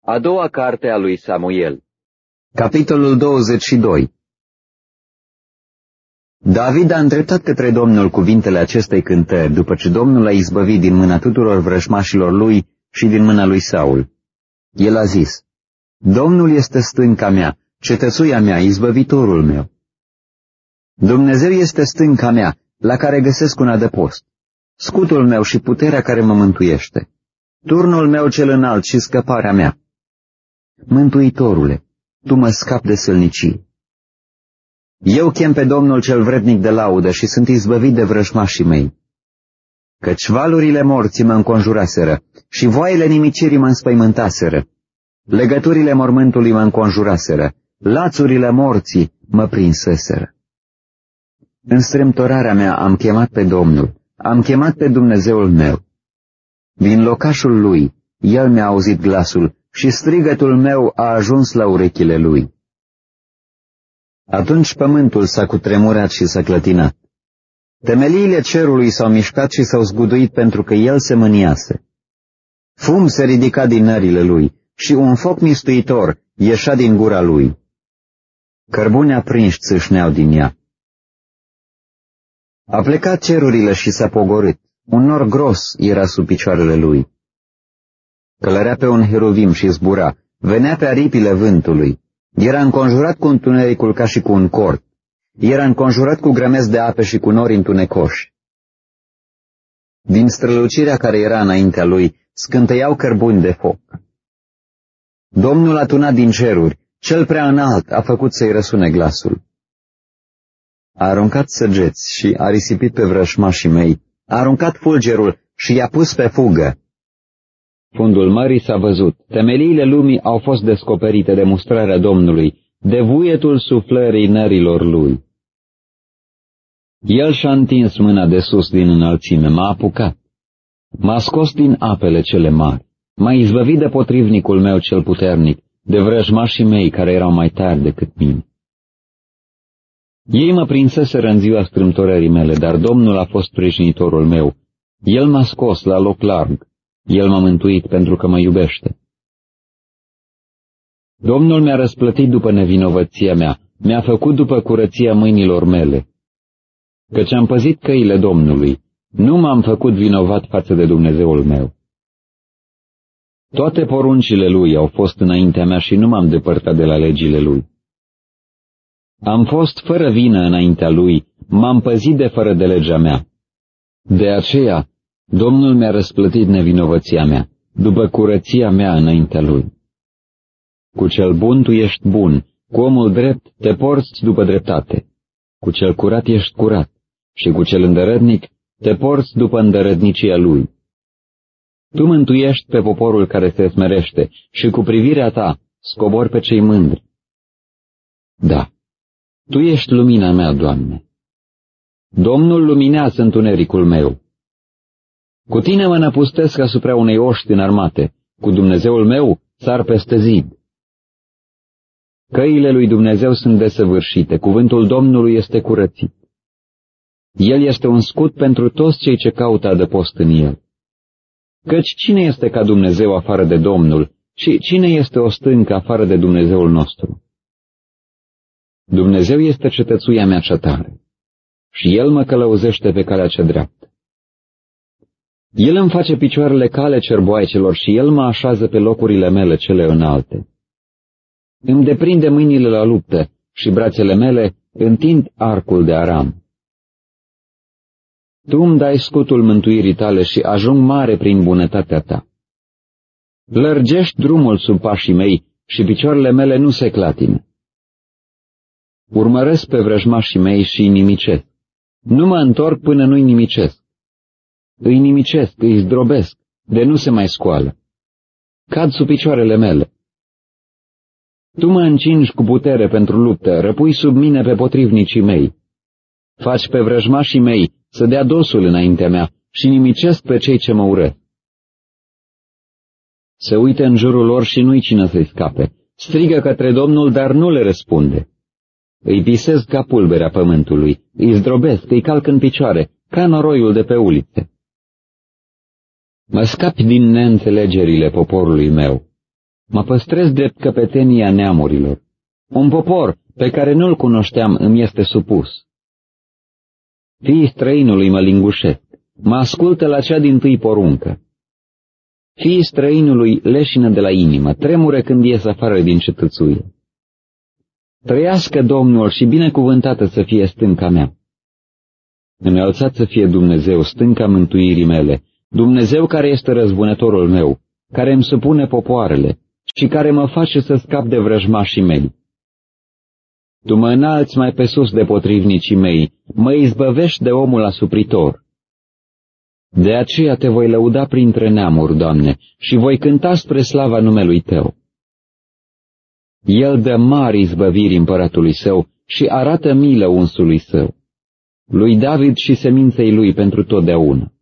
A doua carte a lui Samuel. Capitolul 22. David a îndreptat către Domnul cuvintele acestei cântări, după ce Domnul l-a izbăvit din mâna tuturor vrăjmașilor lui și din mâna lui Saul. El a zis: Domnul este stânca mea, cetățuia mea, izbăvitorul meu. Dumnezeu este stânca mea, la care găsesc un adăpost, scutul meu și puterea care mă mântuiește, turnul meu cel înalt și scăparea mea. Mântuitorule, tu mă scapi de sălnicie. Eu chem pe Domnul cel vrednic de laudă și sunt izbăvit de vrăjmașii mei. Căci valurile morții mă înconjuraseră și voaiele nimicirii mă înspăimântaseră. Legăturile mormântului mă înconjuraseră, lațurile morții mă prinseseră. În strâmtorarea mea am chemat pe Domnul, am chemat pe Dumnezeul meu. Din locașul lui, el mi-a auzit glasul și strigătul meu a ajuns la urechile lui. Atunci pământul s-a cutremurat și s-a clătinat. Temeliile cerului s-au mișcat și s-au zguduit pentru că el se mâniase. Fum se ridica din nările lui și un foc mistuitor ieșea din gura lui. Cărbuni aprinși țâșneau din ea. A plecat cerurile și s-a pogorât. Un nor gros era sub picioarele lui. Călărea pe un heruvim și zbura, venea pe aripile vântului. Era înconjurat cu întunericul ca și cu un cort. Era înconjurat cu grămezi de ape și cu nori întunecoși. Din strălucirea care era înaintea lui, scânteiau cărbuni de foc. Domnul a tunat din ceruri, cel prea înalt a făcut să-i răsune glasul. A aruncat săgeți și a risipit pe vrăjmașii mei, a aruncat fulgerul și i-a pus pe fugă. Fundul mării s-a văzut, temeliile lumii au fost descoperite de mustrarea Domnului, de vuietul suflării nărilor lui. El și-a întins mâna de sus din înălțime, m-a apucat, m-a scos din apele cele mari, m-a izbăvit de potrivnicul meu cel puternic, de vrăjmașii mei care erau mai tari decât mine. Ei mă prinseseră în ziua strâmtorării mele, dar Domnul a fost sprijinitorul meu. El m-a scos la loc larg. El m-a mântuit pentru că mă iubește. Domnul mi-a răsplătit după nevinovăția mea, mi-a făcut după curăția mâinilor mele. Căci am păzit căile Domnului, nu m-am făcut vinovat față de Dumnezeul meu. Toate poruncile lui au fost înaintea mea și nu m-am depărtat de la legile lui. Am fost fără vină înaintea lui, m-am păzit de fără de legea mea. De aceea, Domnul mi-a răsplătit nevinovăția mea, după curăția mea înaintea lui. Cu cel bun tu ești bun, cu omul drept te porți după dreptate, cu cel curat ești curat și cu cel îndărătnic te porți după îndărătnicia lui. Tu mântuiești pe poporul care se smerește și cu privirea ta scobori pe cei mândri. Da, tu ești lumina mea, Doamne. Domnul luminează întunericul meu. Cu tine mă năpustesc asupra unei oști înarmate, cu Dumnezeul meu sar peste zid. Căile lui Dumnezeu sunt desăvârșite, cuvântul Domnului este curățit. El este un scut pentru toți cei ce caută adăpost în el. Căci cine este ca Dumnezeu afară de Domnul și cine este o stâncă afară de Dumnezeul nostru? Dumnezeu este cetățuia mea cea tare și El mă călăuzește pe calea cea dreaptă. El îmi face picioarele cale cerboaicelor și El mă așează pe locurile mele cele înalte. Îmi deprinde mâinile la luptă și brațele mele întind arcul de aram. Tu îmi dai scutul mântuirii tale și ajung mare prin bunătatea ta. Lărgești drumul sub pașii mei și picioarele mele nu se clatină. Urmăresc pe vrăjmașii mei și îi nimicesc. Nu mă întorc până nu-i nimicesc. Îi nimicesc, îi zdrobesc, de nu se mai scoală. Cad sub picioarele mele. Tu mă încingi cu putere pentru luptă, răpui sub mine pe potrivnicii mei. Faci pe vrăjmașii mei să dea dosul înaintea mea și nimicesc pe cei ce mă urăsc. Se uită în jurul lor și nu-i cine să-i scape. Strigă către Domnul, dar nu le răspunde. Îi pisez ca pulberea pământului, îi zdrobesc, îi calc în picioare, ca noroiul de pe ulițe. Mă scapi din neînțelegerile poporului meu. Mă păstrez drept căpetenia neamurilor. Un popor pe care nu-l cunoșteam îmi este supus. Fiii străinului mă lingușesc, mă ascultă la cea dintâi poruncă. Fiii străinului leșină de la inimă, tremură când ies afară din cetățuie. Trăiască Domnul și binecuvântată să fie stânca mea. Înălțat să fie Dumnezeu, stânca mântuirii mele, Dumnezeu care este răzbunătorul meu, care îmi supune popoarele și care mă face să scap de vrăjmașii mei. Tu mă înalți mai pe sus de potrivnicii mei, mă izbăvești de omul asupritor. De aceea te voi lăuda printre neamuri, Doamne, și voi cânta spre slava numelui Tău. El dă mari izbăviri împăratului său și arată milă unsului său, lui David și seminței lui pentru totdeauna.